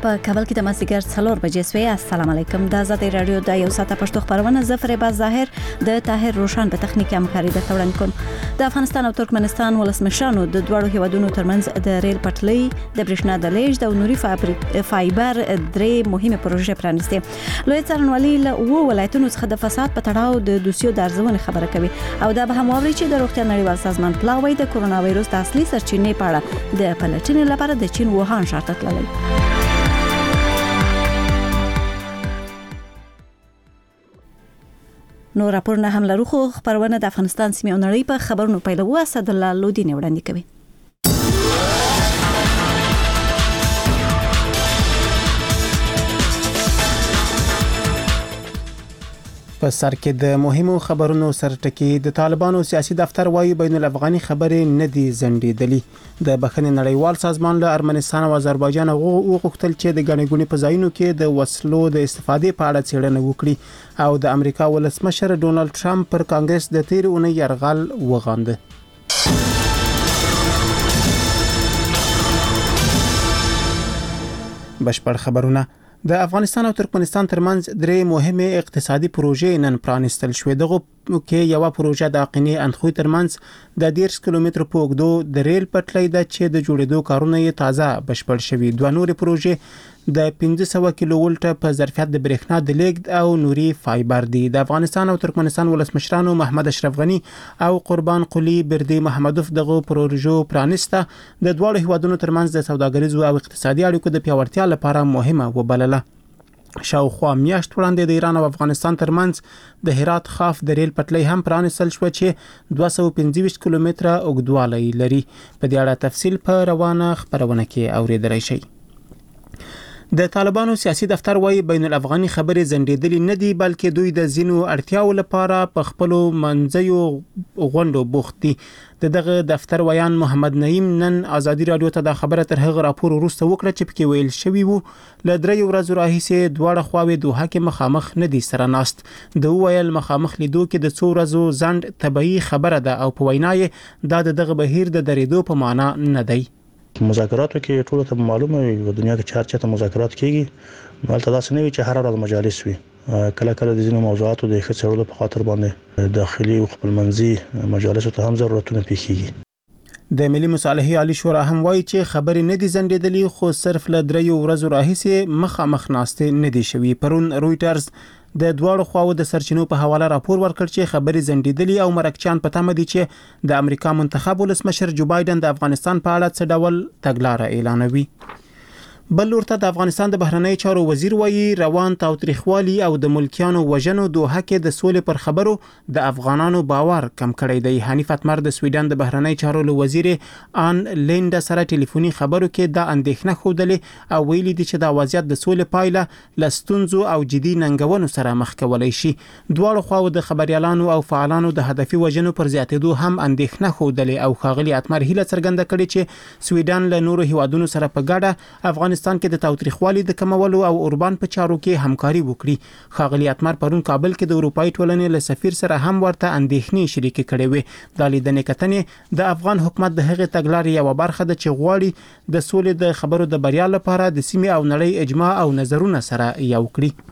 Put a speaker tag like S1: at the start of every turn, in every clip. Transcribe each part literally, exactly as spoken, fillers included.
S1: په کابل کې د مسګر څلور بجې سوی. السلام علیکم. د آزادۍ رادیو د یو ساعته پښتو خبرونه زفر با ظاهر د طاهر روشن په تخنیکی همکاري د تورن کوم. د افغانستان او ترکمنستان ولسمشرانو د دوړو هیوادونو ترمنځ د ریل پټلۍ د برېښنا د لیږد او نوري فایبر درې مهمه پروژې پرانیستي. لوی څارنوالي له وو ولایتونو څخه د فساد په تړاو د دوسیو د ارزونې خبره کوي او دا به هم واوري چې د روغتیا نړیوال سازمان پلاوی د کورونا وایروس د اصلي سرچینې په اړه د پلټنې لپاره د چین ووهان ښار ته تللی. نو راپورونه هم لرو خو خبرونه د افغانستان سیمې او نړۍ په خبرونو پیلوو. اسد الله لودین وړاندې کوي.
S2: په سر کې د مهمو خبرونو سرټکی د طالبانو سیاسي دفتر وايي بین الافغاني خبرې نه دي زندېدلي. د بخښنې نړیوال سازمان له ارمنستان او آذربایجان غوښتل چې د غنیګونی په ځایونو کې د وسلو د استفادې په اړه څېړنه وکړي او د امریکا ولسمشر ډونالد ټرمپ پر کانګرس د تیر اونۍ یرغل وغانده. بشپړ خبرونه. د افغانستان او ترکمنستان ترمنځ درې مهمه اقتصادي پروژې نن پرانستل شوې. دغه کې یو پروژه د اقینې اندخوی ترمنځ د ډیرش کیلومتر په اوږدو د ریل پټلۍ د چې د جوړېدو کارونه یې تازه بشپړ شوي. دوه نورې پروژې د پنځه سوه کیلو ولټ په ظرفیت د برېښنا د لیږد او نوري فایبر دي. د افغانستان او ترکمنستان ولسمشرانو محمد اشرف غنی او قربان قلی بردی محمدوف دغه پروژو پرانسته د دواړو هیوادونو ترمنځ د سوداګریزو او اقتصادي اړیکو د پیاوړتیا لپاره مهمه وبلله. شاوخوا میاشت وړاندې د ایران او افغانستان ترمنځ د هرات خاف د ریل پټلۍ هم پرانستل شو چې دوه سوه پنځه ویشت کیلومتره اوږدوالی لري. په دې اړه تفصیل په روانه خبرونه کې اوریدلای شئ. د طالبانو سیاسي دفتر وايي بین الافغاني خبرې زندېدلي نه دي بلکې دوی د ځینو اړتیاو لپاره په خپل منځیو غونډو بوخت دي. دغه دفتر ویان محمد نعیم نن آزادي رادیو ته د خبره تر هغه راپور وروسته وکړه چې پکې ویل شوی وو ل درې ورځې راهیسې دواړه خواوې دوه کې مخامخ نه دي سره ناست. د ویل مخامخ لیدو کې د څو ورځو ځند طبيعي خبره ده او په وینا یې دا دغه بهیر د درېدو په معنا نه دی.
S3: مذاکراتو کې ټول ته معلومه وي په دنیا کې چار چاته مذاکرات کیږي نو البته داسې نه وي چې هر ورځ مجالس وي. کله کله د ځینو موضوعاتو د ښه څېړلو په خاطر باندې داخلي او خپلمنځي مجالسو ته هم ضرورتونه پیښیږي. د ملي مصالحې عالی شورا هم وایي چې خبرې نه دي زندېدلي خو صرف له درې ورځو راهیسې مخامخ ناستې نه دي شوي. پرون رويټرز د دواړو خواو د سرچینو په حواله راپور ورکړ چې خبرې زندېدلي او مرکچان په تمه دي چې د امریکا منتخب ولسمشر جو بایدن د افغانستان په اړه څه ډول تګلاره اعلانوي. بل ورته د افغانستان د بهرنی چارو وزیر وایي روان تاوتریخوالي او د ملکیانو وژنو دوه کې د سولې پر خبرو د افغانانو باور کم کړی دی. حنیف اتمر د سویډن د بهرنی چارو وزیر آن لینډ سره ټلیفوني خبرو کې د اندېښنه خوده او ویلي دي چې د وضعیت د سولې پایله لستونزو او جدي ننګونو سره مخ کولای شي. دواړو خواو د خبريالانو او فعالانو د هدفي وژنو پر زیاتېدو هم اندېښنه خوده او خاغلی اتمر هیله څرګنده کړې چې سویډن له نورو هیوادونو سره په ګډه افغانستان کې د تاوتریخوالي د کمولو او اوربان په چارو کې همکاري وکړي. خاغلی اتمر پرون کابل کې د اروپאי ټولنې له سفیر سره هم ورته اندېښنې شریک کړې وې. د لیدنې کتنې د افغان حکومت د هغې تګلارې یو برخه ده چې غواړي د سولې د خبرو د بریا لپاره د سیمې او نړۍ اجماع او نظرونه سره یو کړي.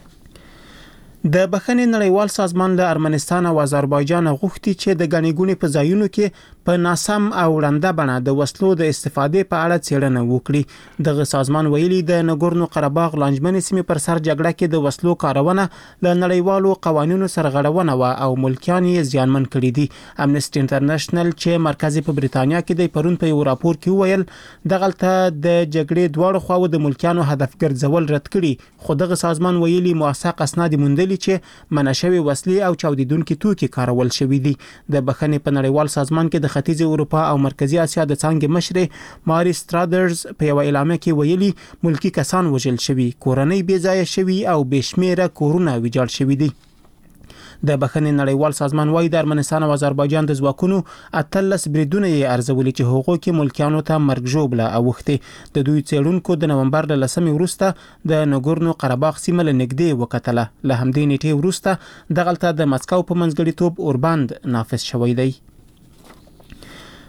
S3: د بخښنې نړیوال سازمان له ارمنستان او آذربایجان غوښتي چې د غنیګونی په ځایونو کې په ناسم او ړنده بڼه د وسلو د استفادې په اړه څېړنه وکړي. دغه سازمان ویلي د نګورنو قرهباغ لانجمنې سیمې پر سر جګړه کې د وسلو کارونه له نړیوالو قوانینو سرغړونه و او ملکیان یې زیانمن کړي دي. امنیسټي انټرنیشنل چې مرکزي په بریتانیا کې د پرون په یو راپور کې ویل دغلته د جګړې دواړو خواو د ملکیانو هدف ګرځول رد کړي. خو دغه سازمان ویلي موثق اسناد موندلي چې منشوي وسلې او چاودیدونکي توکي کارول شوي دي. د بخښنې په نړیوال سازمان کې د ختیځ اروپا او مرکزی اسیا د څنګه مشر ماري سترادرز په یو اعلامیه کې ویلي ملکی کسان وژل شوي، کورنۍ بې ځایه شوي او بشمیره کورونه ویجاړ شوي دي. د بخښنې نړیوال سازمان وايي د ارمنستان او آذربایجان د ځواکونو اتلس بریدونه یې ارزولي چې هغو کې ملکیانو ته مرګ ژوبله اوښتې. د دوی څېړونکو د نومبر له لسمې وروسته د نګورنو قرهباغ سیمه له نږدې وکتله. له همدې نیټې وروسته دغلته د مسکو په منځګړیتوب اورباند نافذ شوی دی.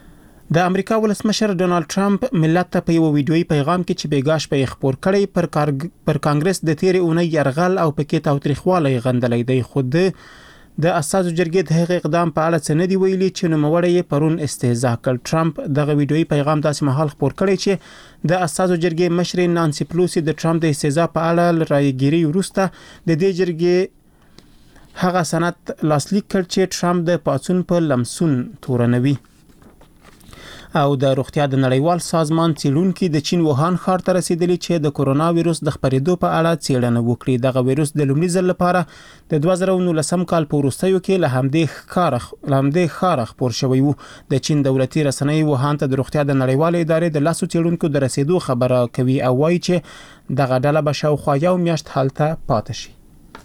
S2: د امریکا ولسمشر ډونالد ټرمپ ملت ته په یو ویډیويي پیغام کې چې بیګاش په خبر کړی پر کارګ... پر کانګرس د تیرې اونۍ يرغل او پکې تاوتریخوالی غندلې دی، خود د اساسو جرګې د هغې اقدام په اړه څه نه دی ویلي چې نوموړی یې پرون استهزاء کړ. ټرمپ دغه ویډیويي پیغام داسې مهال خبر کړی چې د اساسو جرګې مشر نانسي پلوسی د ټرمپ د استهزاء په اړه رایګيري وروسته د دې جرګې هغه سند لاسلیک کړ چې ټرمپ د پاتون په لمسون تورنوي. او د روغتیا د نړیوال سازمان څېړونکي د چین ووهان ښار ته رسیدلی چې د کورونا وایروس د خپرېدو په اړه څېړنه وکړي. دغه وایروس د لومړي ځل لپاره د دوه زره نولسم کال په وروستیو کې له همدې ښار له همدې ښار خپور شوی و. د چین دولتي رسنۍ ووهان ته د روغتیا د نړیوال ادارې د لاسو څېړونکو د رسیدو خبره کوي او وایي چې دغه ډله به شاوخوا یو میاشت هلته پاتې شي.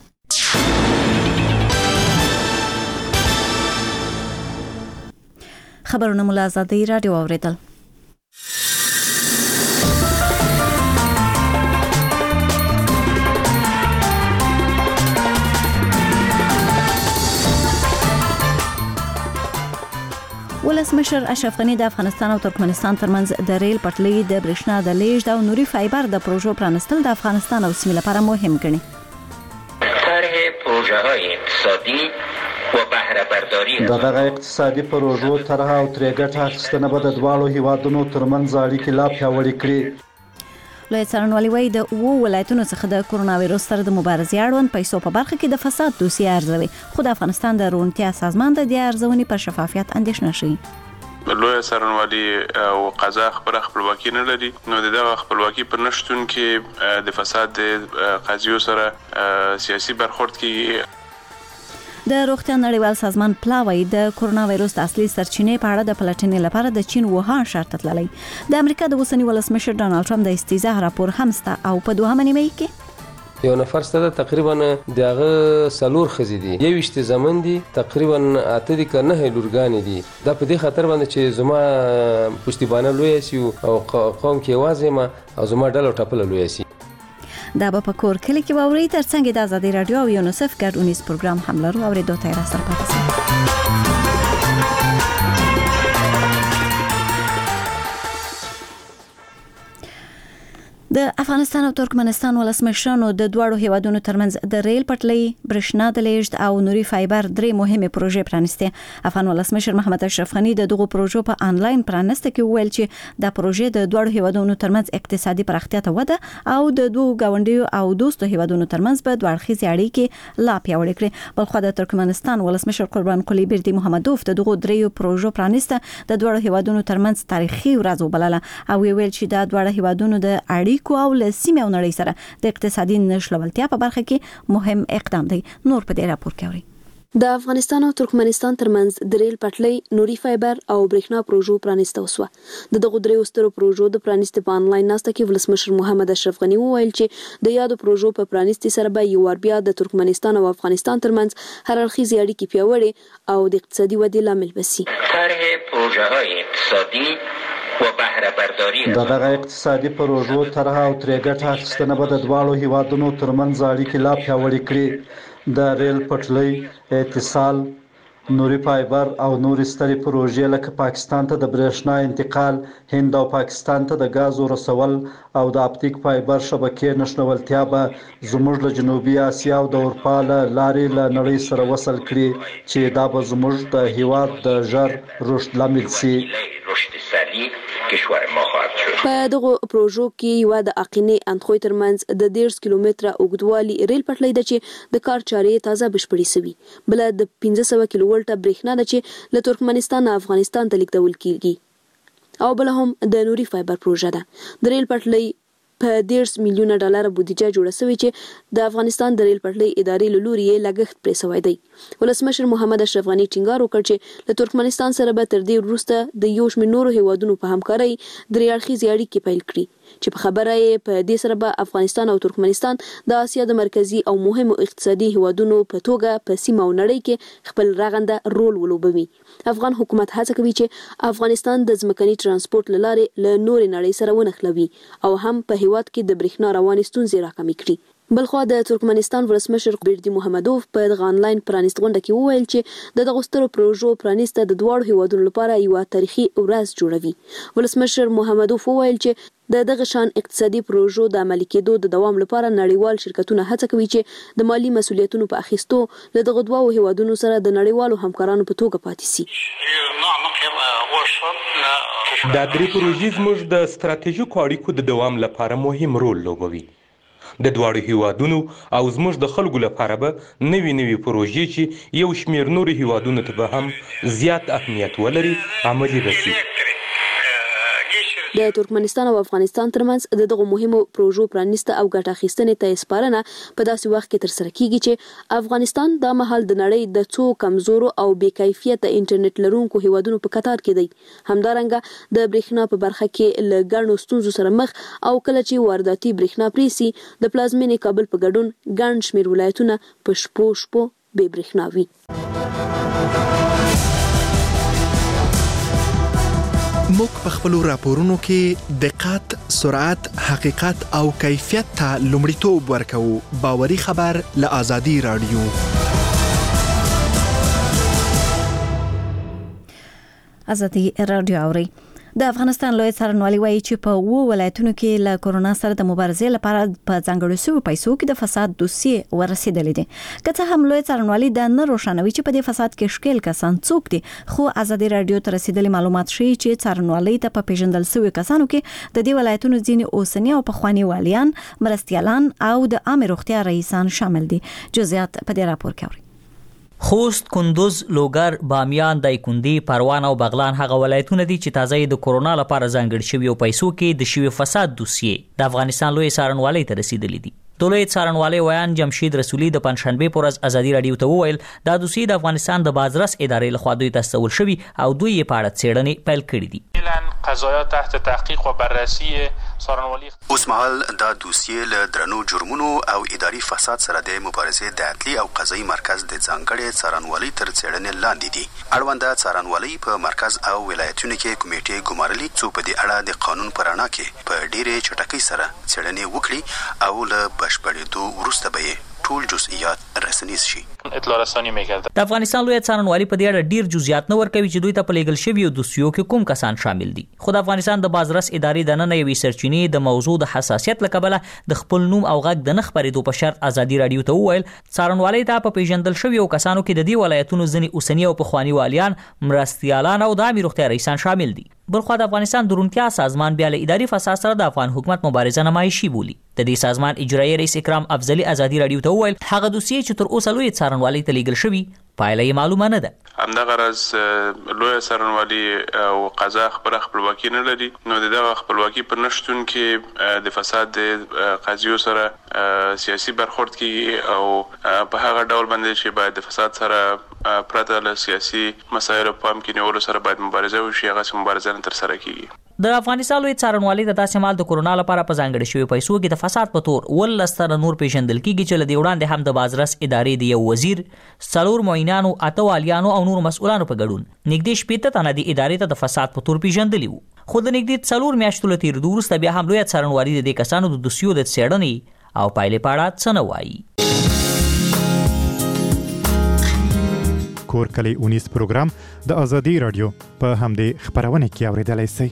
S1: خبرونه مولا آزادی رادیو اوریدل. ولسمشر اشرف غنی د افغانستان او ترکمنستان ترمنځ د ریل پټلۍ د برېښنا د لیږد او نوري فایبر د پروژو پرانستل د افغانستان او سیمې لپاره مهم ګڼي.
S4: طرح پروژه‌های اقتصادی و بهره برداری
S5: د دغه اقتصادي پروژو طرح او ترې ګټه اخیستنه به د دواړو هیوادونو ترمنځ اړیکې لا پیاوړې کړي.
S1: لوی څارنوالي وایي د اوو ولایتونو څخه د کورونا وایروس سره د مبارزې اړوند پیسو په برخه کې د فساد دوسیه ارزوي، خو د افغانستان د روڼتیا سازمان د دې ارزونې پر شفافیت اندېښنه شي.
S6: لوی څارنوالي او قضا خبره خپلواکي نه لري، نو دغه خپلواکي پر نشټون کې د فساد د قضیو سره سیاسي برخورد کیږي.
S1: د روغتیا نړیوال سازمان پلاوی د کورونا وایروس د اصلي سرچینې په اړه د پلټنې لپاره د چین ووهان ښار ته تللی. د امریکا د اوسني ولسمشر ډونالد ټرمپ د استهزاء راپور هم سته او په دوهمه نیمه کې
S7: یو نفر ستاسو تقریبا دغه سلور خزي دي، یوشت زمن دي، تقریبا اته دي کنه لورګان دي. دا په دې خاطر باندې چې زما پښتیبانه لوی سي او قوم کې وازه ما او زما ډلو ټپل لوی سي.
S1: دا په کور کلی کې باوري ترڅنګ د آزادي رادیو او یونیسف ګډونیز پروګرام هم لرو او ریډیو ته راځي پاتې. د افغانستان او ترکمنستان ولسمشرانو د دواړو هیوادونو ترمنځ د ریل پټلۍ، برېښنا د لیږد او نوري فایبر درې مهمه پروژې پرانستې. افغان ولسمشر محمد اشرف غنی د دغو پروژو په انلاین پرانسته کې ویل چې د پروژې د دواړو هیوادونو ترمنځ اقتصادي پراختیا ته وده او د دوه گاونډیو او دوستو هیوادونو ترمنځ په دوړخیزي اړیکې لا پیاوړې کړي. بلخو د ترکمنستان ولسمشر قربان قلی بیردی محمدوف د دغو درې پروژو پرانسته د دواړو هیوادونو ترمنځ تاریخي ورځ وبلله او ویل چې د دواړو هیوادونو د اړیکو او له سیمې او نړۍ سره د اقتصادي نښلولتیا په برخه کې مهم اقدام دی. نور په دې راپور کې اوري.
S8: د افغانستان او ترکمنستان ترمنځ د ریل پټلۍ، نوري فایبر او برېښنا پروژو پرانسته وسوه. د دغو درې سترو پروژو د پرانسته په انلاین ناسته کې ولسمشر محمد اشرف غنی وویل چې د یادو پروژو په پرانسته سره به یو ور بیا د ترکمنستان او افغانستان ترمنځ هر اړخیزې اړیکې پیاوړې او د اقتصادي ودې لامل بشي.
S4: طرح پروژه‌های اقتصادی و بهره برداری
S5: د دغه اقتصادي پروژو طرح او ترې ګټه اخیستنه به د دواړو هیوادونو ترمنځ اړیکې لا پیاوړې کړي. د ریل پټلۍ، اتصال، نوري فایبر او نورې سترې پروژې لکه پاکستان ته د برېښنا انتقال، هند او پاکستان ته د غازو رسول او د اپټیک فایبر شبکې نښلولتیا به زموږ له جنوبي اسیا او د اروپا له لارې له نړۍ سره وصل کړي چې دا به زموږ د هیواد د ژر رشد لامل شي.
S8: په دغه پروژو کې یو د اقینې اندخوی ترمنځ د ډیرش کیلومتره اوږدوالي ریل پټلۍ ده چې د کار چارې تازه بشپړې شوي. بل د پنځه سوه کیلو ولټه برېښنا ده چې له ترکمنستان او افغانستان ته لیږدول کیږي. او بل هم د نوري فایبر پروژه ده. د ریل پټلۍ په ډیرش میلیونه ډالر بودیجه جوړه شوې چې د افغانستان د ریل پټلۍ ادارې له لوري یې لګښت پرې شوی دی. ولسمشر محمد اشرف غنی ټینګار وکړ چې له ترکمنستان سره به تر دې وروسته د یو شمېر نورو هیوادونو په همکارۍ درې اړخیزې اړیکې پیل کړي چې په خبره یې په دې سره به افغانستان او ترکمنستان د اسیا د مرکزي او مهمو اقتصادي هیوادونو په توګه په سیمه او نړۍ کې خپل رغنده رول ولوبوي. افغان حکومت هڅه کوي چې افغانستان د ځمکني ترانسپورت لارې له نورې نړۍ سره ونښلوي او هم په هیواد کې د برېښنا روانې ستونزې راکمې کړي. بلخوا د ترکمنستان ولسمشر بیردی محمدوف په دغه انلاین پرانیست غونډه کې وویل چې د دغه سترو پروژو پرانیست د دوړو هیوادونو لپاره یو تاریخي ورځ جوړوي. ولسمشر محمدوف وویل چې د دغه شان اقتصادي پروژو د عملي کېدو د دوام لپاره نړیوال شرکتونه هڅه کوي چې د مالی مسولیتونو په اخیستو له دغه دوو هیوادونو سره د نړیوالو همکارانو په توګه پاتې شي.
S9: دا درې پروژې زموږ د ستراتیژیکو اړیکو د دوام لپاره مهم رول لوبوي. د دواړو هیوادونو او زموږ د خلکو لپاره به نوې نوې پروژې چې یو شمېر نورو هیوادونو ته به هم زیات اهمیت ولري عملي رسي.
S8: د ترکمنستان او افغانستان ترمنځ د دغه مهمو پروژو پرانیسته او ګټه اخیستنې ته سپارنه په داسې وخت کې ترسره کیږي چې افغانستان د مهال د نړۍ د څو کمزورو او بې کیفیته انټرنیټ لرونکو هیوادونو په قطار کې دی. همدارنګه د برېښنا په برخه کې له ګڼو ستونزو سره مخ او کله چې وارداتي برېښنا پریسي د پلازمینې کابل په ګډون ګڼ شمېر ولایتونه په شپو شپو بې برېښنا وي.
S10: موږ په خپلو راپورونو کې دقت، سرعت، حقیقت او کیفیت ته لومړیتوب ورکوو. باوري خبر له آزادي رادیو.
S1: آزادي رادیو اوري. د افغانستان لوی څارنوالي وایي چې په وو ولایتونو کې له کورونا سره د مبارزې لپاره په ځانګړو شویو پیسو کې د فساد دوسیې ورسېدلې دي. که څه هم لوی څارنوالي دا نه روښانوي چې په دې فساد کې ښکېل کسان څوک دي، خو آزادي رادیو ته رسېدلي معلومات ښیي چې څارنوالۍ ته په پیژندل شویو کسانو کې د دې ولایتونو ځینې اوسني او پخواني والیان، مرستیالان او د عامې روغتیا رئیسان شامل دي. جزئیات په دې راپور کې اورئ.
S11: خوست، کندوز، لوګر، بامیان، دایکندي، پروان او بغلان هغه ولایتونه دي چې تازه د کورونا لپاره ځانګړي شوي او پیسو کې د شوي فساد دوسیې د افغانستان لوی څارنوالۍ ته رسیدلې دي. د لوی څارنوالۍ ویان جمشید رسولي د پنځشنبې پر ورځ آزادي رادیو ته وویل دا دوسیې د افغانستان د بازرس ادارې لخوا دوی ته استول شوي او دوی یې په اړه څېړنې پیل کړي دي.
S12: قضایا تحت تحقیق و بررسی څارنوالۍ
S13: اوس مهال دا دوسیې له درنو جرمونو او اداري فساد سره د مبارزې د عدلي او قضایي مرکز د ځانګړي څارنوالۍ تر څېړنې لاندې دي. اړونده څارنوالۍ په مرکز او ولایتونو کې کمیټې ګمارلي څو په دې اړه د قانون په رڼا کې په ډېرې چټکۍ سره څېړنې وکړي او له بشپړېدو وروسته به یې ټول جزئیات رسنیز شي.
S12: اطلاع رسانی میکرد.
S11: د افغانستان لوی څارنوالي په دې اړه ډیر جزئیات نه ورکوي چې دوی ته په لیږل شویو دوسیو کې کوم کسان شامل دي. خو د افغانستان د بازرس ادارې د نن یوې سرچینې د موضوع د حساسیت له کبله د خپل نوم او غږ د نه خپرېدو په شرط آزادي رادیو ته وویل څارنوالۍ ته په پیژندل شویو کسانو کې د دې ولایتونو ځینې اوسني او پخواني والیان، مرستیالان او د عامې روغتیا رئیسان شامل دي. بلخوا د افغانستان درونتیا سازمان بیا له اداري فساد سره د افغان حکومت مبارزه نمایشي بولی. د دې سازمان اجرایي رئیس اکرام افضلي آزادي رادیو ته وویل هغه دوسیې چې تر اوسه لوی څارنوالۍ ته لیږل شوي پایله یې معلومه نه ده.
S6: همدغه راز لوی څارنوالي او قضا خپله خپلواکي نه لري، نو د دغه خپلواکي په نشتون کې د فساد د قاضیو سره سیاسي برخورد کیږي او په هغه ډول باندې چې باید د فساد سره پرته له سیاسي مسایلو پام کې نیولو سره باید مبارزه وشي، هغه مبارزه نه ترسره کیږي.
S11: د افغانستان لوی څارنوالۍ د داسې مال د کورونا لپاره په ځانګړي شویو پیسو کې د فساد په تور ولس تر نور پیژندل کیږي چې له دې وړاندې هم د بازرس ادارې د یو وزیر، څلور معینانو، اته والیانو او نور مسؤلانو په ګډون نږدې شپېته تنه د ادارې ته د فساد په تور پیژندلي وو. خو د نږدې څلور میاشتو له تېرېدو وروسته بیا هم لوی څارنوالي د دې کسانو د دوسیو د څېړنې او پایلې په اړه څه نه وایي.
S14: کور کلی اونیز پروګرام د آزادي رادیو په همدې خپرونه کې اورېدلی شئ.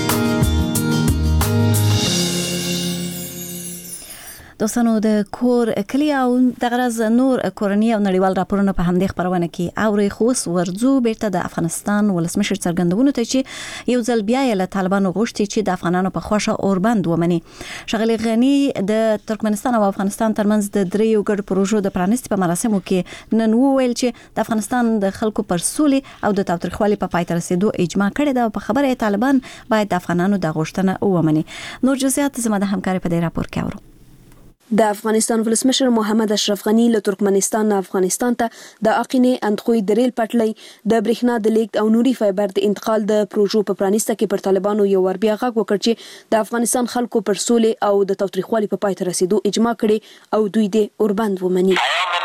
S1: دوستانو د کور کلی او د غرض نور کورنی او نړیوال راپورونه په همدې خبرونه کې اوري. خو ورځو بیرته د افغانستان ولسمشر څرګندونه ته چې یو ځل بیا له طالبانو غوښتي چې د افغانانو په خوښه اوربند ومني. شغلي غنی د ترکمنستان او افغانستان ترمنځ د دریو ګډ پروژو د پرانیستي په مراسمو کې نن وویل چې د افغانستان د خلکو پر سولې او د تاوتریخوالي په پای ته رسیدو اجماع کړې ده او په خبره طالبان باید د افغانانو د غوښتنه ومني. نور جزئیات زما د همکاري په دې راپور کې اورو.
S8: د افغانستان ولسمشر محمد اشرف غنی له ترکمنستان نه افغانستان ته د اقینې اندخوی د ریل پټلۍ د برېښنا د لیږد او نوري فایبر د انتقال د پروژو په پرانیسته کې پر طالبانو یو ور بیا غږ وکړ چې د افغانستان خلکو پر سولې او د تاوتریخوالي په پای ته رسیدو اجماع کړي او دوی دې اوربند ومني.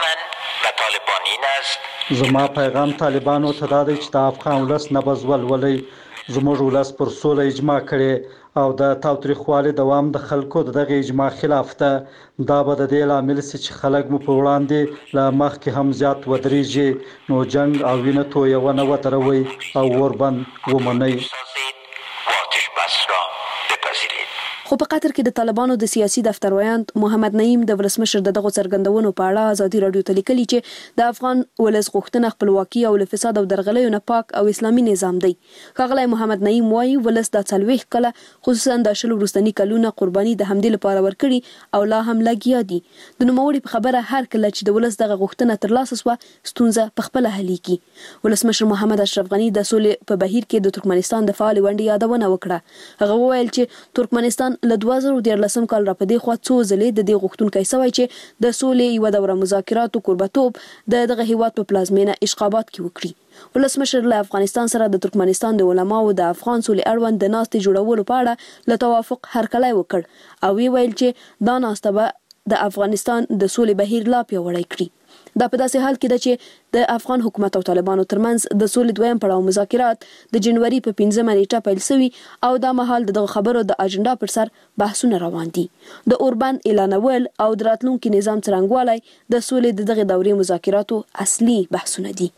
S5: زما پیغام طالبانو ته دا دی چې د افغان ولس نبض ولولئ، زموږ ولس پر سوله اجماع کړي او د تاوتریخوالي دوام د خلکو دغه اجماع خلاف ده. دا به د دې لامل سي چې خلک مو په وړاندې له مخکې هم زیات ودرېږي، نو جنگ او وینه تویونه ودروي او اوربند ومنئ.
S8: خو په قطر کې د طالبانو د سیاسي دفتر ویاند محمد نعیم د ولسمشر د دغه څرګندونو په اړه ازادي رادیو ته لیکلي چې د افغان ولس غوښتنه خپلواکي او له فساد او درغلیو نه پاک او اسلامي نظام دی. ښاغلی محمد نعیم وایي ولس د څلوېښت کله خصوصا د شل وروستني کلونه قرباني د همدې لپاره ورکړي او لا هم لګیا دي. د نوموړي په خبره هر کله چې د ولس دغه غوښتنه ترلاسه شوه ستونزه په خپله حلیږي. ولسمشر محمد اشرف غني د سولې په بهیر کې د ترکمنستان د فعال ونډې یادونه وکړه. هغه وویل چې ترکمنستان له دوه زره دیارلسم کال را پدې خوا څو ځلې د دې غوښتونکي سوی چې د سولې یوه دوره مذاکراتو کوربتوب د دغه هیواد په پلازمینه اشقابات کې وکړي. ولسمشر له افغانستان سره د ترکمنستان د علماو د افغان سولې اړوند د ناستې جوړولو په اړه له توافق هرکلی وکړ او وی ویل چې دا ناسته به د افغانستان د سولې بهیر لا پیاوړی کړي. دا په داسې حال کې ده چې د افغان حکومت او طالبانو ترمنځ د سولې دویم پړاو مذاکرات د جنوري په پنځمه نیټه پیل شوي او دا مهال دغه خبرو د اجنډا پر سر بحثونه روان دي. د اوربند اعلانول او د راتلونکي نظام څرنګوالی د سولې د دغه دورې مذاکراتو اصلي بحثونه دي.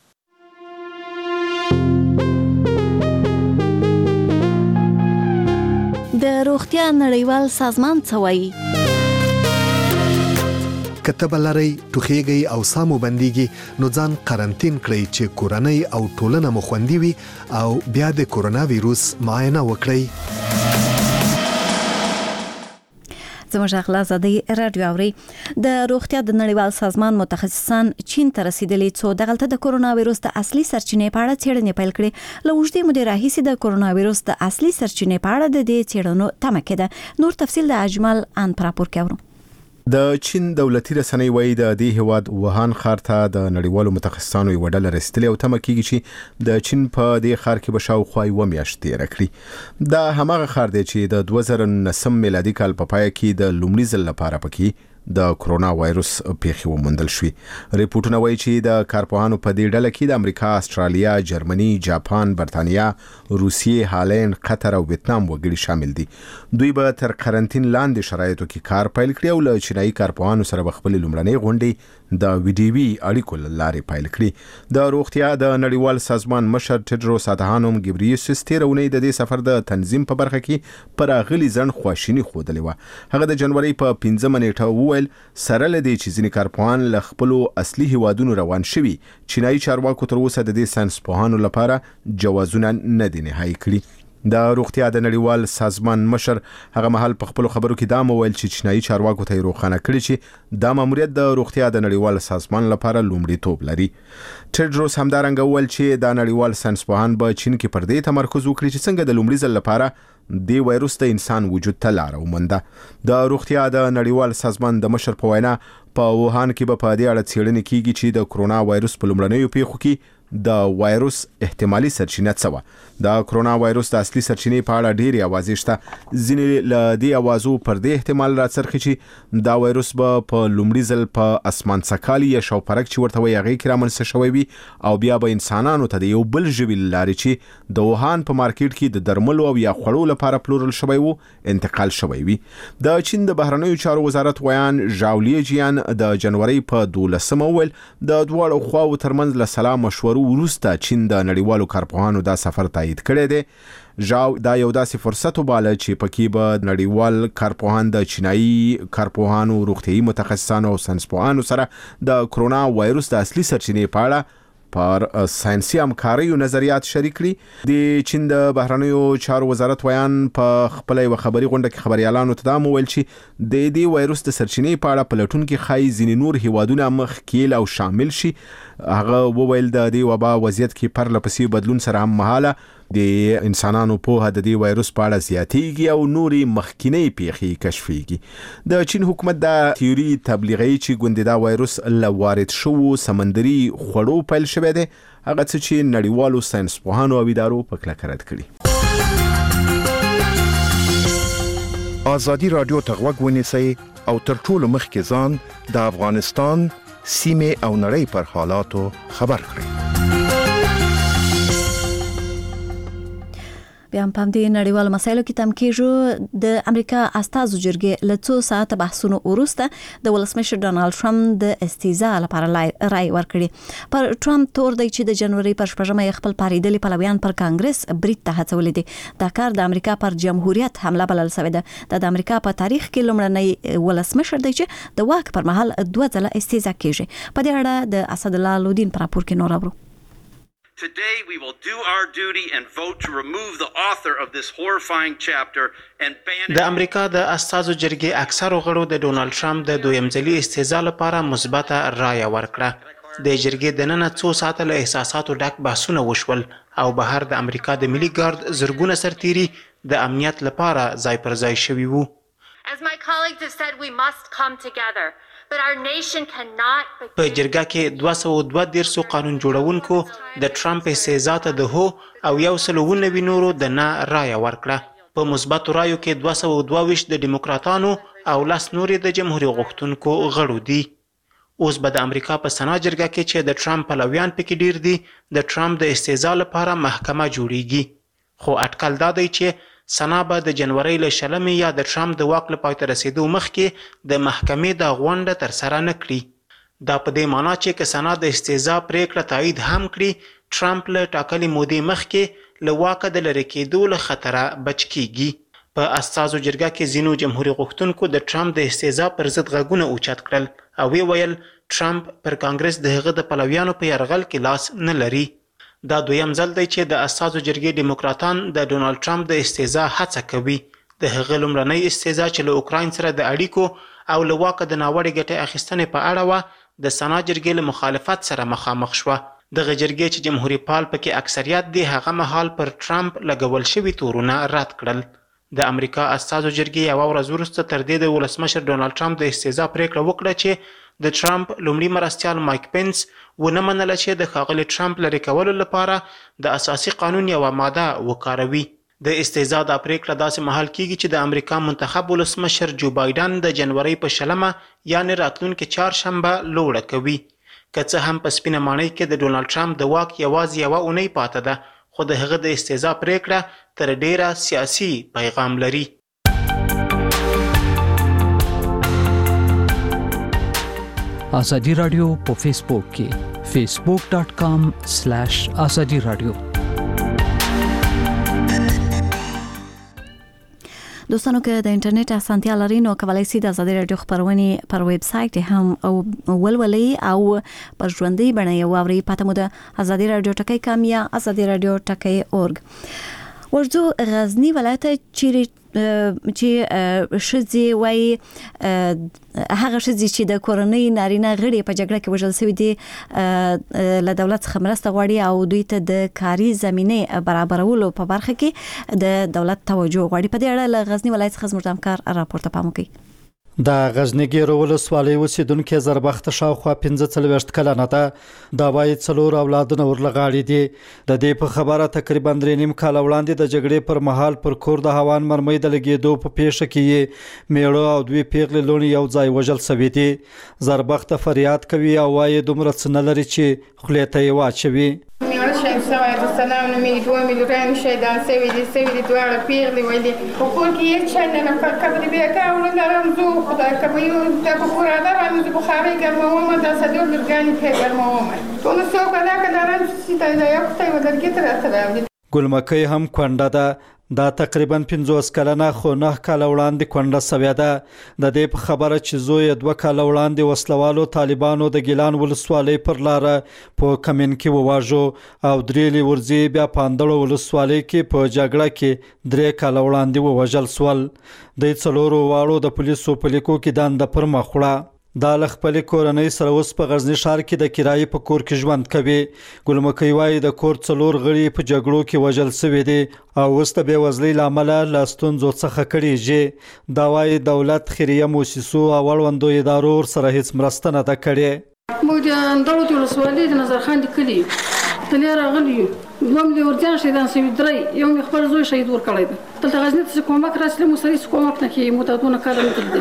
S1: د روغتیا نړیوال سازمان څه وایي؟
S10: کته بلری ټوخیږي او سامو بنديږي نو ځان قرنټین کړئ چې کورنۍ او ټولنه مو خوندي وي او بیا د کورونا وایروس معاینه وکړئ.
S1: زموږ اخلاصادي رادیو اوري د روغتیا د نړیوال سازمان متخصصان چین ته رسیدلي څو دغلته د کورونا وایروس د اصلي سرچینې په اړه څېړنې پیل کړې. له اوږدې مودې راهیسې د کورونا وایروس د اصلي سرچینې په اړه د دې څېړنو تمه کېده. نور تفصیل د اجمل ان پراپور کې اورو.
S15: د چین دولتي رسنۍ وایي د دې هواد ووهان ښار ته د نړیوالو متخصصانو یو ډله رسیدلې او تمه کېږي چې د چین په دې ښار کې به شاوخوا یوه میاشت تېره کړي. دا هماغه ښار دی چې د دوه زره نهم میلادي کال په پای کې د لومړي ځل لپاره پکې د کورونا وایروس پیښې وموندل شوې. ریپورتونه وایي چې د کارپوهانو په دې ډله کې د امریکا، استرالیا، جرمني، جاپان، برتانیا، روسیې، هالند، قطر او ویتنام وګړي شامل دي. دوی به تر قرنټین لاندې شرایطو کې کار پیل کړي او له چینایي کارپوهانو سره به خپلې لومړنۍ غونډې د ویډیوي اړیکو له لارې پیل کړي. د روغتیا د نړیوال سازمان مشر ټیډروس ادهانوم ګبریسوس تېره اونۍ د دې سفر د تنظیم په برخه کې پر اغلي ځنډ خواشیني ښودلې وه. هغه د جنوري په پنځمه نیټه وویل سره لدې چې ځینې کارپوهان له خپلو اصلي هیوادونو روان شوي، چینایي چارواکو تر اوسه د دې ساینسپوهانو لپاره جوازونه نه دي نهایي کړي. د روغتیا د نړیوال سازمان مشر هغه مهال په خپلو خبرو کې دا وویل چې چینایي چارواکو ته یې روښانه کړي چې دا ماموریت د روغتیا د نړیوال سازمان لپاره لومړیتوب لري. ټیډروس همدارنګه وویل چې دا نړیوال ساینسپوهان به چین کې پر دې تمرکز وکړي چې څنګه د لومړي ځل لپاره د وایروس د انسان وجود ته لاره ومونده. د روغتیا د نړیوال سازمان د مشر په وینا په ووهان کې به په دې اړه څېړنې کیږي چې د کورونا وایروس په لومړنیو پیښو کې د وایروس احتمالي سرچینه څه وه. د کورونا وایروس د اصلي سرچینې په اړه ډېرې اوازې شته. ځینې له دې اوازو پر دې احتمال راڅرخي چې دا وایروس به په لومړي ځل په اسمان څکالي یا شاوپرک چې ورته وایي هغې کې رامنځته شوی وي او بیا به انسانانو ته د یو بل ژوي له لارې چې د ووهان په مارکیټ کې د درملو او یا خوړو لپاره پلورل شوی وو انتقال شوی وي. د چین د بهرنیو چارو وزارت ویان ژاو لیجیان د جنوري په دولسمه وویل د دواړو خواو ترمنځ له سلا مشورو وروسته چین د نړیوالو کارپوهانو دا سفر تایید کړی دی. ژاو دا یو داسې فرصت وباله چې پکې به نړیوال کارپوهان د چینایي کارپوهانو، روغتیایي متخصصانو او ساینسپوهانو سره د کورونا وایروس د اصلي سرچینې په اړه پر ساينسي همکاریو نظریات شریک کړي. د چین د بهرنیو چارو وزارت ویان په خپل یو خبري غونډه کې خبريالانو ته دا وویل چې د دې وایروس د سرچینې په اړه پلټون کې خای ځینې نور هیوادونه مخ کېل او شامل شي. هغه وویل د دې وبا وضعیت کې پر لپسې بدلون سره هم مهاله د انسانانو په د دې وایروس په اړه زیاتېږي او نوري مخکینی پیښې کشفېږي. د چین حکومت دا تیوري تبلیغوي چې ګوندې دا وایروس له وارد شوو سمندري خوړو پیل شوی دی، هغه څه چې نړیوالو ساینسپوهانو او ادارو په کلکه رد کړي.
S16: ازادي رادیو ته غوږ ونیسئ او تر ټولو مخکې ځان د افغانستان سیمه او نړۍ پر حالاتو خبر کړئ.
S1: بیا هم په دې نړیوالو مسایلو کې تم کېږو د امریکا استازو جرګې له څو ساعته بحثونو وروسته د ولسمشر ډونالد ټرمپ د استیزا لپاره رای ورکړي. پر ټرمپ تور دی چې د جنوري پر شپږمه خپل پاریدلي پلویان پر کانګرس برید ته هڅولې دي. دا کار د امریکا پر جمهوریت حمله بلل شوې ده. د امریکا په تاریخ کې لومړنی ولسمشر دی چې د واک پر مهال دوه ځله استیزا کېږي. په دې اړه د اسد الله لودین پر راپور کې نور اورو.
S17: Today we will do our duty and vote to remove the author of this horrifying chapter and ban
S2: د امریکا د استازو جرګې اکثر غړو د ډونالد ټرمپ د دویم ځلي استیزا لپاره مثبته رایه ورکړه. د جرګې د نن څو ساعته له احساساتو ډک بحثونه وشول او بهر د امریکا د ملي ګارد زرګونه سرتیري د امنیت لپاره ځای پر ځای شوي وو.
S18: As my colleagues have said, we must come together. But our nation cannot
S2: په جرګه کې دوه سوه دوه دېرش قانون جوړونکو د ټرمپ استیزا ته د هو او یو سل اووه نوي نورو د نه رایه ورکړه. په مثبتو رایو کې دوه سوه دوه ویشت د ډیموکراتانو او لس نورې د جمهوریت غوښتونکو غړو دي. اوس به د امریکا په سنا جرګه کې چې د ټرمپ پلویان پکې ډیر دي د ټرمپ د استیزا لپاره محکمه جوړیږي. خو اټکل دا دی چې سنا به د جنوري له شلمې یا د ټرمپ د واک له پای ته رسیدو مخکې د محکمې د غونډه ترسره نه کړي. دا په دې معنی چې که سنا د استیزا پریکړه تایید هم کړي، ټرمپ له ټاکلې مودې مخکې له واکه د لرې کېدو له خطره بچ کیږي. په استازو جرګه کې ځینو جمهوریت غوښتونکو د ټرمپ د استیزا پر ضد غږونه اوچت کړل او وی ویل ټرمپ پر کانګرس د هغه د پلویانو په یرغل کې لاس نه لري. دا دویم ځل دی چې د استازو جرګې ډیموکراتان د ډونالد ټرمپ د استیزا هڅه کوي. د هغه لومړنۍ استیزا چې له اوکراین سره د اړیکو او له واکه د ناوړې ګټې اخیستنې په اړه وه د سنا جرګې له مخالفت سره مخامخ شوه. دغه جرګې چې جمهوریت پال پکې اکثریت دی هغه مهال پر ټرمپ لګول شوي تورونه رد کړل. د امریکا استازو جرګې یوه ورځ وروسته تر دې د ولسمشر ډونالد ټرمپ د استیزا پریکړه وکړه چې د ټرمپ لومړي مرستیال مایک پنس ونه منله چې د ښاغلي ټرمپ لرې کولو لپاره د اساسي قانون یوه ماده وکاروي. د استیزا دا پریکړه داسې مهال کیږي چې د امریکا منتخب ولسمشر جو بایدن د جنوري په شلمه یعنې راتلونکې چهارشنبه لوړه کوي. که څه هم په سپینه ماڼۍ کې د ډونالد ټرمپ د واک یوازې یوه اونۍ پاته ده، خو د هغه د استیزا پریکړه تر ډیره سیاسي پیغام لري.
S19: آزادی رادیو په فیسبوک کې فیسبوک ډاٹ کام سلیش آزادی رادیو.
S1: دوستانو که د انټرنیټ اسانتیا لري نو کولای شئ د آزادی رادیو خبرونه پر ویب سټ هم او ولولي او پر ژوندۍ بڼه یې واوري. پته مو د آزادی رادیو ټکی کام یا آزادی رادیو ټکی اورګ. ورځو غزنی ولایت چیرې چې شذي وای هغه شذي چې د کورنۍ نارینه غړي په جګړه کې وژل شوی دي له دولت څخه مرسته غواړي او دوی ته د کاري زمینه برابرولو په برخه کې د دولت توجه غواړي. په دې اړه له غزنی ولایت څخه زموږ همکار راپور ته پام وکړي.
S20: د غزنیګیر ولسوالۍ اوسیدونکو زربخت شاوخوا پنځه څلوېښت کلنه ده. دا وايي څلور اولادونه ورلغاړي دي. د دې په خبره تقریبا درې نیم کال وړاندې د جګړې پر مهال پر کور د هوان مرمۍ د لګېدو په پیښه کې میړه او دوی پیغلې لوڼې یو ځای وژل شوي دي. زربخت فریاد کوي او وايي دومره څه نه لري چې خولې ته یې واچوي.
S21: میړه شهید شوی د سلام نه مې دوه مې لورانې شهیدان شوي دي شوي دي دواړه پیغلې ویلې په کور کې هېڅ شی نه لرم که به د بېګا وړه لرم زه خدای که به یو دا په کور ادب زه بخارۍ ګرموم دا څلور لورګانې پرې ګرموم ټول څوک علاقه لرم چې دا یو خدای و لرګي ته راته راوړي.
S20: ګلمکۍ هم کونډه ده. دا تقریبا پنځوس کلنه خو نه کاله وړاندې کونډه سوې ده. د دې په خبره چې زوی دوه کاله وړاندې وسلوالو طالبانو د ګیلان ولسوالۍ پر لاره په کمین کې وواژو او درېلې ورځې بیا په اندړو ولسوالۍ کې په جګړه کې درې کاله وړاندې ووژل سول. د څلورو واړو د پولیسو په لیکو کې دنده پر مخ وړه. دا له خپلې کورنۍ سره اوس په غزني ښار کې د کرایې په کور کې ژوند کوي. ګلمکۍ وایي د کور څلور غړي په جګړو کې وژل شوي دي او اوس د بېوزلۍ له امله له ستونزو څخه کړېږي. دا وایي دولت خیریه موسسو او اړوندو ادارو ورسره هیڅ مرسته نه ده کړې.
S21: موږ د اندړو د ولسوالۍ د نظرخان د کلي تلې راغلي یو دوه مې ورجان شهیدان شوي درې یو مې خپل زوی شهید ورکړی دی. دلته غزني ته چې کومک راسي موږ سره هېڅ کومک نه کوي. موږ ته دونه کار نه کېدل.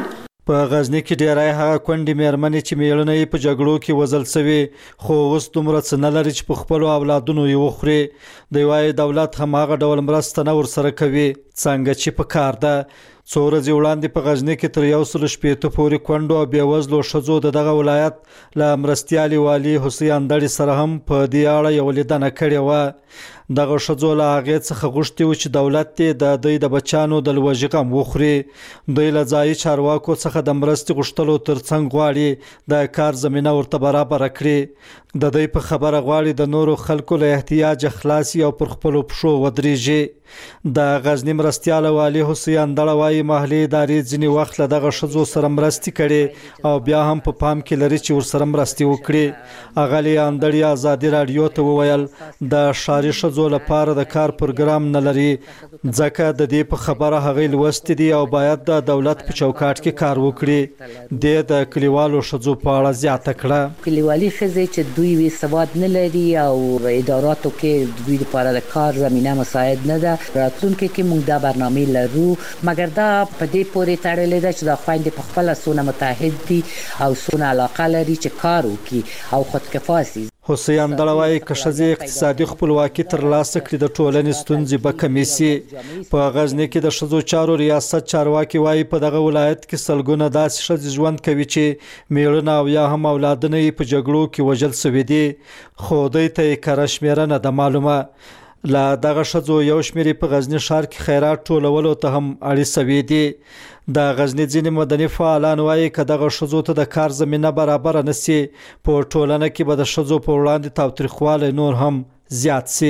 S20: په غزنی کې ډیرای هغه کونډې مېرمنې چې میړونه یې په جګړو کې وژل شوي خو اوس دومره څه نه لري چې په خپلو اولادونو یې وخوري. دی وایي دولت هماغه ډول مرسته نه ورسره کوي څنګه چې په کار ده. څو ورځې وړاندې په غزنی کې تر یو سل شپېته پورې کونډو او بېوزلو ښځو د دغه ولایت له مرستیالي والي حسین اندړي سره هم په دې اړه یوه لیدنه کړې وه. دغه ښځو له هغې څخه غوښتي وو چې دولت دې د دوی د بچیانو د لوږې غم وخوري. دوی له ځایي چارواکو څخه د مرستې غوښتلو ترڅنګ غواړي د کار زمینه ورته برابره کړي. د دوی په خبره غواړي د نورو خلکو له احتیاجه خلاصي او پر خپلو پښو ودرېږي. د غزني مرستیاله والي حسین اندړه وایي محلي ادارې ځینې وخت له دغه ښځو سره مرستې کړي او بیا هم په پام کې لري چې ورسره مرستې وکړي. اغلې اندړي ازادي راډیو ته وویل د ښاري ښځو لپاره د کار پروګرام نه لري ځکه د دې په خبره هغې لوستې دي او باید د دولت په چوکاټ کې کار وکړي. د د کلیوالو ښځو په اړه زیاته کړه.
S3: کلیوالي ښځې چې دوی وی سواد نه لري او اداراتو کې دوی لپاره د کار زمینه مساعد نه ده. راتلونکي کې موږ دا برنامه لرو مګر دا په دې پورې تړلې ده چې د خویندې په خپله څونه متحد دي او څونه علاقه لري چې کار وکړي او خودکفا شي.
S20: حسین اندړه وایي که ښځې اقتصادي خپلواکي ترلاسه کړي د ټولنې ستونزې به کمې شي. په غزني کې د ښځو چارو ریاست چارواکي وایي په دغه ولایت کې سلګونه داسې ښځې ژوند کوي چې میړونه او یا هم اولادونه یې په جګړو کې وژل شوي دي خو دوی ته یې کره شمېره نه ده معلومه. له دغه ښځو یو شمېر په غزني ښار کې خیرات ټولولو ته هم اړې شوي دي. د غزني ځینې مدني فعالان وایي که دغه ښځو ته د کار زمینه برابره نه شي په ټولنه کې به د ښځو په وړاندې تاوتریخوالی نور هم زیات شي.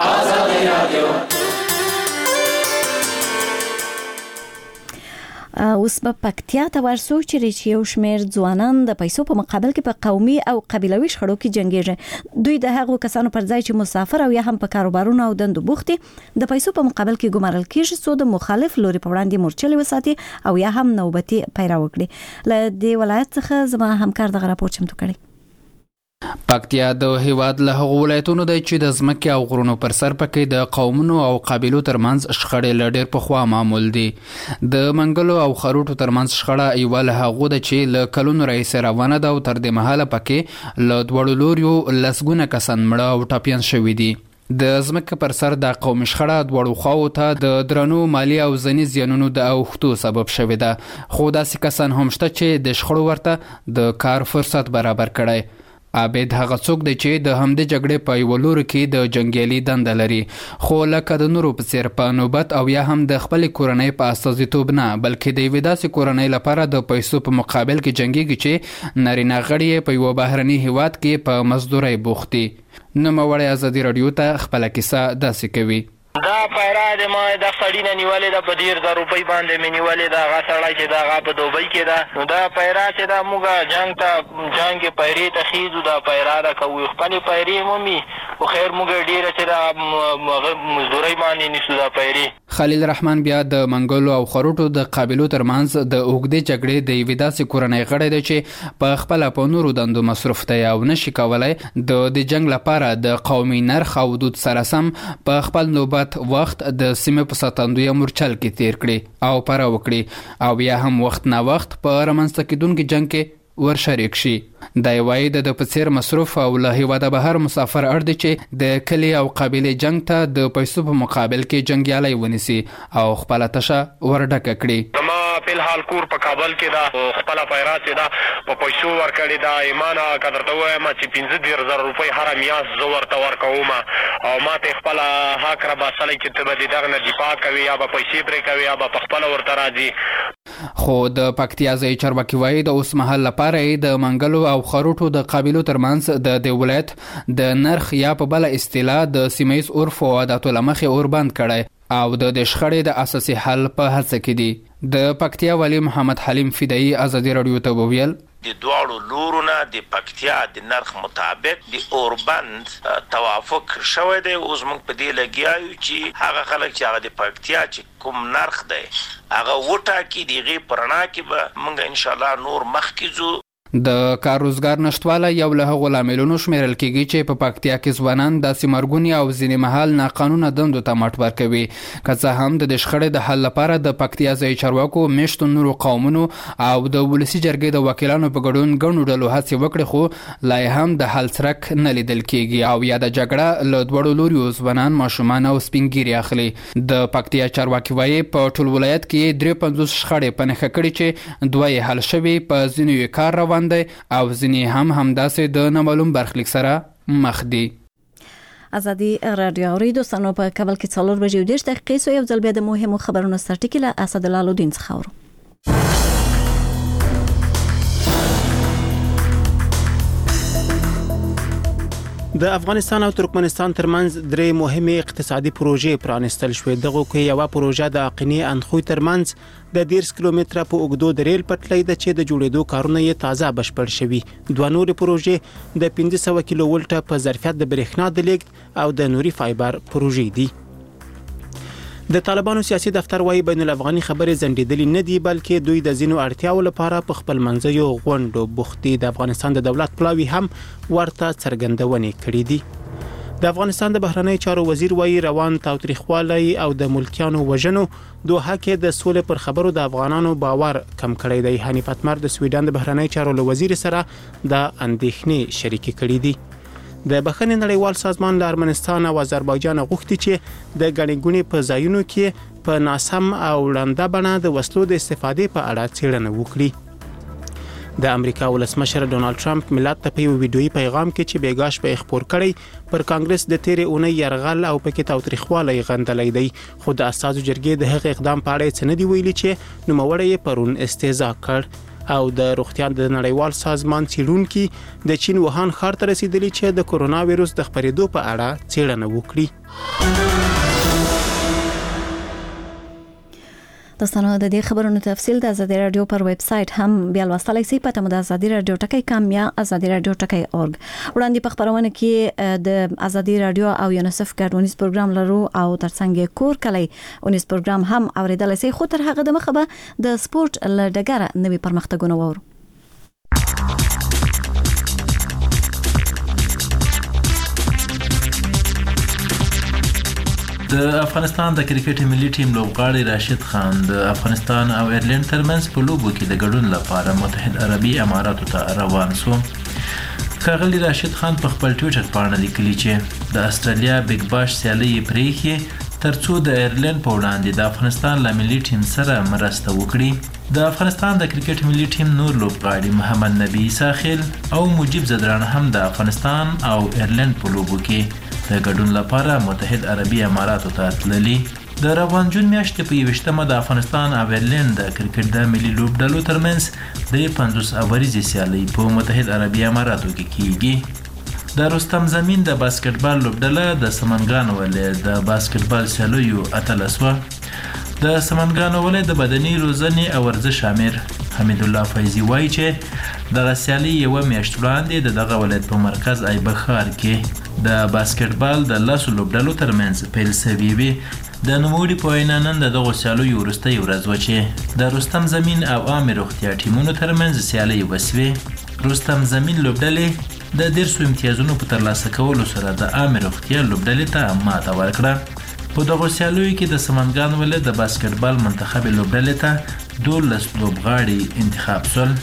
S1: اوس په پکتیا ته ورسو چې یو شمېر ځوانان د پیسو په مقابل کې په قومي او قبیلوي شخړو کې جنګېږي. دوی د هغو کسانو پر ځای چې مسافر او یا هم په کاروبارونو او دندو بوخت دي د پیسو په مقابل کې ګمارل کېږي څو د مخالف لوري په وړاندې مورچلې وساتي او یا هم نوبتي پیرا وکړي. له دې ولایت څخه زما همکار دغه راپور چمتو کړی.
S22: پکتیا د هیواد له هغو ولایتونو دی چې د ځمکې او غرونو پر سر پکې د قومونو او قبیلو ترمنځ شخړې له ډېر پخوا معمول دي. د منګلو او خروټو ترمنځ شخړه یوه له هغو ده چې له کلونو راهیسې روانه ده او تر دې مهاله پکې له دواړو لوریو لسګونه کسان مړه او ټپیان شوي دي. د ځمکې پر سر د قومي شخړه دواړو خواو ته د درنو مالی او ځینې زیانونو د اوښتو سبب شوې ده خو داسې کسان هم شته چې د شخړو ورته د کار فرصت برابر کړی. عابد هغه څوک دی چې د همدې جګړې په یوه لوري کې د جنګیالي دنده لري خو لکه د نورو په څېر په نوبت او یا هم د خپلې کورنۍ په استازیتوب نه بلکې د یوې داسې کورنۍ لپاره د پیسو په مقابل کې جنګیږي چې نارینه غړي یې په یوه بهرني هیواد کې په مزدورۍ بوخت دي. نوموړی ازادي راډیو ته خپله کیسه داسې کوي.
S23: دا پیرا د ما د سړی نه نیولې ده په ډېر زر روپۍ باندې مې نیولې ده. هغه سړی چې ده هغه په دوبۍ کې ده. نو دا پیرا چې ده موږ جنګ ته جنګ یې پیرې ته خیږو. دا پیرا ده کوو خپلې پیرې مومي خو خیر موږ ډېره چې ده مزدورۍ باندې نیسو دا پیرې.
S22: خلیل رحمان بیا د منګلو او خروټو د قابلو ترمنځ د اوږدې جګړې د یوې داسې کورنۍ غړی دی چې په خپله په نورو دندو مصروف دی او نشي کولی د د جنګ لپاره د قومي نرخ او دود سره سم په خپل نوبت وخت د سیمې په ساتندویه مورچل کې تیر کړي او پره وکړي او یا هم وخت نه وخت په رامنځته کېدونکي جنګ کې ورشریک شي. دا وایي د په څیر مصروف او له هیواده بهر مسافر اړ دی چې د کلي او قبیلې جنګ ته د پیسو په مقابل کې جنګیالی ونیسي او خپله تشه ورډکه کړي.
S23: په الحال کور په کابل کې ده خپله پیرا چې ده په پیسو ورکړې ده. ایمانه که درته ووایم چې پنځه دېرش زره روپۍ هره میاشت زه ورته ورکوم او ما ته یې خپله حق راباسلی چې ته به د دغه نه دفاع کوې یا به پیسې پرې کوې یا به په خپله ورته راځي.
S22: خو د پکتیا ځایي چارواکي وایي د اوس مهال لپاره یې د منګلو او خروټو د قبیلو ترمنځ د دې ولایت د نرخ یا په بله اصطلاح د سیمه ییز عرف او عاداتو له مخې اور بند کړی او د د شخړې د اساسي حل په هڅه کې دي. د پکتیا والی محمد حلیم فدایي ازادي راډیو ته وویل
S24: د دواړو لورو نه د پکتیا د نرخ مطابق د اوربند توافق شوی دی. اوس موږ په دې لګیا یو چې هغه خلک چې هغه د پکتیا چې کوم نرخ دی هغه وټاکي د هغې په رڼا کې به موږ انشاءالله نور مخکې ځو.
S22: د کار روزګار نشټواله یو له هغو لاملونو شمیرل کېږي چې په پکتیا کې ځوانان داسې مرګونی او ځینې مهال ناقانونه دندو ته مټ ورکوي. که څه هم د دې شخړې د حل لپاره د پکتیا ځایي چارواکو میشتو نورو قومونو او د ولسي جرګې د وکیلانو په ګډون ګڼو ډلو هڅې وکړې، خو لا هم د حل څرک نه لیدل کېږي او یا د جګړه له دواړو لوریو ځوانان، ماشومان او سپین ږیري اخلي. د پکتیا چارواکي وایي په ټول ولایت کې درې پنځوس شخړې په نښه کړي چې دوه یې حل شوي، په ځینو یې کار روان دی او ځینې هم همداسې د نامعلوم برخلیک سره مخ دي.
S1: ازادي رادیو اوري دوستانو، په کابل کې څلور بجې او دېرش دقیقې سو یو ځل بیا د مهمو خبرونو سرټکی له اسدالله الدین څخه اورو.
S2: د افغانستان او ترکمنستان ترمنځ درې مهمه اقتصادي پروژې پرانستل شوې. دغه کې یو پروژه د اقینی اندخوی ترمنځ د دیرش کیلومتره په اوږدو د ریل پټلۍ د چې د جوړېدو کارونه یې تازه بشپړ شوي. دوه نورې پروژې د پنځه سوه کیلو ولټه په ظرفیت د برېښنا د لیږد او د نوري فایبر پروژې دي. د طالبانو سیاسي دفتر وايي بین الافغاني خبرې زندېدلې نه دي، بلکې دوی د ځینو اړتیاو لپاره په خپل منځیو غونډو بوختي. د افغانستان د دولت پلاوی هم ورته څرګندونې کړې دي. د افغانستان د بهرنی چارو وزیر وايي روان تاوتریخوالی او د ملکیانو وژنو دوحه کې د سولې پر خبرو د افغانانو باور کم کړی دی. حنیف اتمر د سویډن د بهرنی چارو له وزیر سره د اندېښنې شریکې کړې دي. د بخښنې نړیوال سازمان له ارمنستان او آذربایجان غوښتي چې د غړي ګونې په ځایونو کې په ناسم او ړنده بڼه د وسلو د استفادې په اړه څېړنه وکړي. د امریکا ولسمشر ډونالد ټرمپ ملت ته په یو ویډیويي پیغام کې چې بیګاش په خبر کړی پر کانګرس د تیرې اونۍ يرغل او پکې تاوتریخوالی غندلې دی، خو د اساسو جرګې د هغې اقدام په اړه څه نه دی ویلي چې نوموړی یې پرون استهزاء کړ. او د روغتیا د نړیوال سازمان څېړونکي د چین ووهان ښار ته رسیدلی چې د کورونا وایروس د خپرېدو په اړه څېړنه وکړي.
S1: دوستانو، د دې خبرونو تفصیل د ازادي رادیو پر ویب سټ هم بیا لوستلای شئ. پته مو د ازادي رادیو ټکی کام یا ازادي رادیو ټکی اورګ. وړاندې په خبرونه کې د ازادي رادیو او یونیسف ګډونیز پروګرام لرو او ترڅنګ کور کلی اونیز پروګرام هم اوریدل شئ. خو تر هغه د مخه به د سپورت لډګره نوي پرمختګونه وورو.
S4: د افغانستان د کرکټ ملي ټیم لوبغاړی راشد خان د افغانستان او ایرلند ترمنځ په لوبو کې د ګډون لپاره متحد عربي اماراتو ته روان شو. ښاغلي راشد خان په خپل ټویټر باندې لیکلي چې د استرالیا بیگ باش سیالي پرېښې ترڅو د ایرلند په وړاندې د افغانستان له ملي ټیم سره مرسته وکړي. د افغانستان د کرکټ ملي ټیم نور لوبغاړي محمد نبی ساخل او مجيب زدران هم د افغانستان او ایرلند په لوبو کې د ګډون لپاره متحد عربي اماراتو ته تللي. د روان جون میاشتې په یویشتمه د افغانستان او ایرلند د کرکټ د ملي لوبډلو ترمنځ د پنځوس اوریزې سیالۍ په متحد عربي اماراتو کې کیږي. د رستم زمین د باسکټبال لوبډله د سمنګان ولایت د باسکټبال سیالیو اتلس وه. د سمنګان ولایت د بدني روزنې او ورزش امیر حمید الله فیضي وایي چې دغه سیالي یوه میاشت وړاندې د دغه ولایت په مرکز ایبک ښار کې د باسکټبال د لسو لوبډلو ترمنځ پیل شوې وې. د نوموړي په وینا نن د دغو سیالیو وروستۍ ورځ وه چې د رستم زمین او عامې روغتیا ټیمونو ترمنځ سیالۍ وسوې. رستم زمین لوبډلې د دیرشو امتیازونو په ترلاسه کولو سره د عامې روغتیا لوبډلې ته ماته ورکړه. په دغو سیالیو کې د سمنګان ولایت د باسکټبال منتخب لوبډلې ته دولس لوبغاړي انتخاب شول.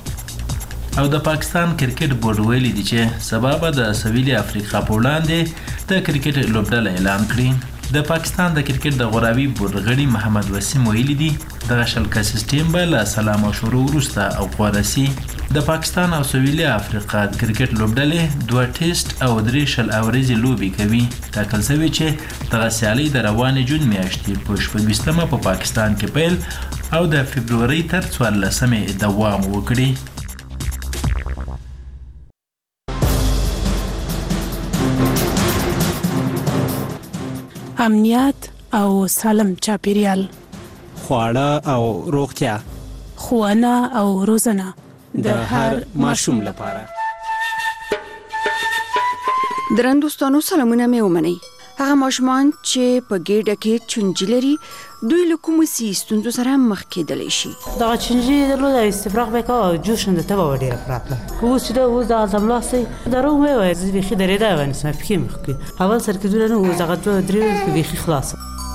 S4: او د پاکستان کرکټ بورډ ویلي دي چې سبا به د سویلي افریقا په وړاندې د کرکټ لوبډله اعلان کړي. د پاکستان د کرکټ د غوراوي بورډ غړي محمد وسیم ویلي دي دغه شل کسیز ټیم به له سلام او شروع وروسته اوغواره سي. د پاکستان او سویلي افریقا د کرکټ لوبډلې دوه ټیسټ او درې شل اوریزې لوبې کوي. ټاکل شوی چې دغه سیالۍ د روانې جون میاشتې په شپږویشتمه په پاکستان کې پیل او د فبرورۍ تر څوارلسمې دوام وکړي.
S7: امنیت او سالم چاپیریال،
S9: خواړه او روغتیا،
S7: ښوونه او روزنه
S9: د هر ماشوم لپاره.
S13: درنو دوستانو سلامونه مې ومنئ.
S6: هغه ماشومان چې په ګډه کې چونجي لري دوی له کومو ستونزو سره مخ کېدلی شي.
S11: دا چونجي درلود استفراغ وکړ جوش نه ته وړي راپراته. خو چې دا اوس د ازملاسي درو مې وای چې بخي درې دا ونه سم فکر مخکې اول سر کې دونه اوس هغه دوه درې کې بخي خلاص.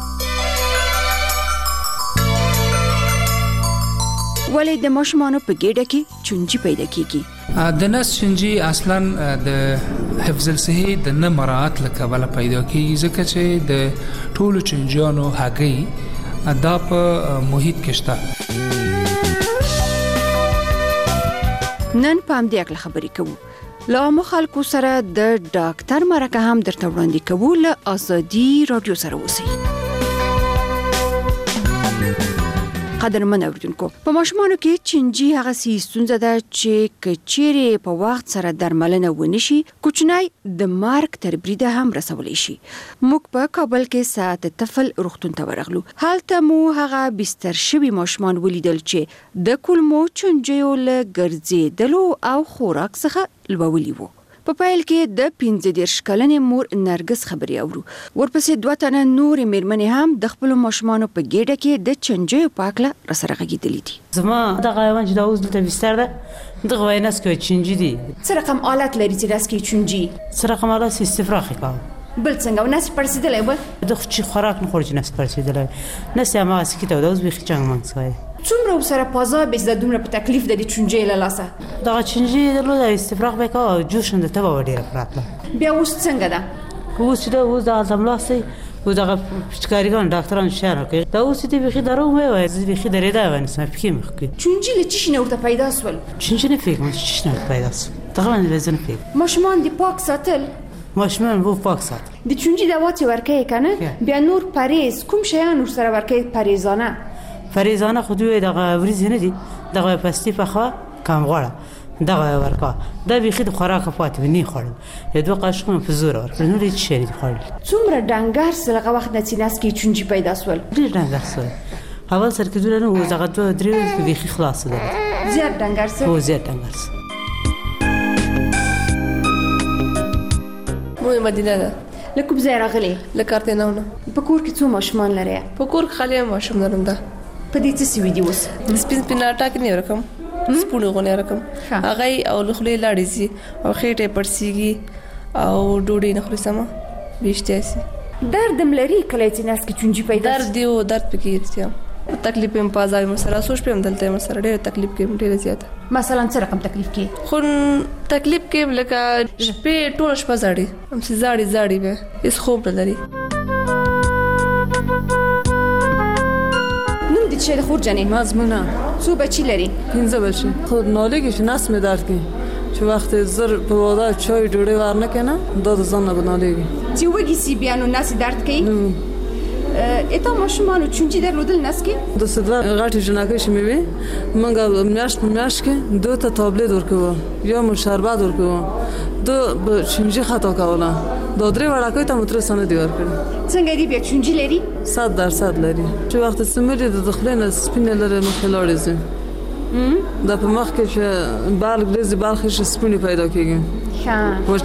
S6: ولې د ماشومانو په ګډه کې چونجي پیدا کیږي؟
S22: د نس چونجي اصلا د حفظ الصحه د نه مراعات لکه پیدا کیږي ځکه چې د ټولو چونجیانو هګۍ دا په محیط کې شته.
S6: نن پام دې اکل خبرې کوو. لا مو خلکو سره د ډاکټر مرکه هم درته وړاندې کوو له آزادي رادیو سره اوسئ. قدرمن اوریدونکو په ماشومانو کې چونجي هغه سي ستونزه ده چې کچيري په وخت سره درملنه ونشي کوچنی د مارک تر بریده هم رسولې شي. موږ په کابل کې ساعت طفل روغتون ته ورغلو. حالت مو هغه بستر شوی ماشومان ولیدل چې د کولمو چونجیو له ګرځېدلو او خوراک څخه لوولي وو. په پایل کې د پنځه دیرش کلنې مور نرګس خبري اورو. ورپسې دوه تنه نور میرمنې هم د خپل ماشومانو په ګډه کې د چونجیو پاکله رسره غږیدلې دي.
S11: زما د غوان چې د اوس د بستر ده د غویناس کې چونجي دي.
S6: څه رقم آلات لري چې داس کې چونجي؟
S11: څه رقم آلات استفراغ کوي.
S6: بل څنګه وناس پرسیدلې و؟
S11: د خو خوراک نه خوري ناس پرسیدلې. ناس یې ما سکیته د اوس بخي چنګ مانځي.
S6: څومره سره پازا به زده دومره په تکلیف د دې چونجي له لاسه.
S11: دا چونجي درلود استفراغ وکړ جوش نه ته وړي راپراته.
S6: بیا اوس څنګه ده؟
S11: اوس چې اوس د ازملاسي او دغه پچکاریګان ډاکټران شهر کوي. دا اوس دې بخي درو مې وای چې بخي درې دا ونه سم فکر مخکې.
S6: چونجي له چی نه ورته پیدا سول؟
S11: چونجي نه فکر مې چی نه پیدا سول. تقریبا وزن فکر.
S6: ماشومان دې پاک ساتل.
S11: ماشومان وو پاک ساتل.
S6: د چونجي دوا چې ورکه کنه بیا نور پریز کوم شیان ور سره ورکه پریزانه؟
S11: فریزانه خودوی دغه وریز نه دي دغه پستی په خوا کم غوړه دغه ورکا د بيخي د خوراک پاتې ونی خورل یو دوه قاشقونه په زور ورکړل نو هیڅ شي نه خورل.
S6: څومره ډنګر سره وخت نه سیناس کې چونجي پیدا سول؟
S11: ډیر ډنګر سول اول سر کې دونه نو دغه دوه درې کې بيخي خلاص ده.
S6: زیات ډنګر سره؟
S11: هو زیات ډنګر سره.
S12: مو مدینه ده.
S6: لکه بزای راغلی؟
S12: لکارته نه ونه.
S6: په کور کې څو ماشومان لري؟
S12: په کور کې خالي ماشوم لرم ده.
S6: په دې څه سوي دي اوس؟
S12: سپین سپیناټا کې نه رقم سپونه غونې رقم هغه او لخلې لاړې سي او خېټه پړسيږي او ډوډۍ نه خوري سم بيشته سي.
S6: درد ملري کله چې ناس کې چونجي پیدا
S12: درد دی او درد پکې دي. تکلیف هم پازای مسره سوچ پم دلته مسره ډېر تکلیف کې ډېر زیاته.
S6: مثلا څه رقم تکلیف کې؟
S12: خو تکلیف کې لکه شپې ټول شپه زاړي هم سي زاړي زاړي به هیڅ خوب نه لري.
S6: نوم دې څه د خور جنې؟
S12: مزمنه.
S6: څو بچی لري؟
S12: پنځه بچی. خو نالګي چې ناس مې درد کوي چې وخت زر په واده چای ډوډۍ ورنه کنه دا د ځان نه بنالېږي.
S6: چې وګي سي بیا نو ناس درد کوي. اته ماشومان چونجي درلودل ناس کې
S12: د صدر غاټي جناکه شمې وي منګه میاش میاش کې دوه ته تابلت ورکوه یا مو شربت ورکوه دو به چونجي خطا کوله دا درې وړاکې ته متر سن دی ورکړي.
S6: څنګه دی بیا چونجي لري؟
S12: صد درصد لري. چې وخت سمري د دخلینه سپین لري مخلاړي زه دا په مخ کې چې بالغ دې بالغ شي سپونی پیدا کیږي.
S6: ښه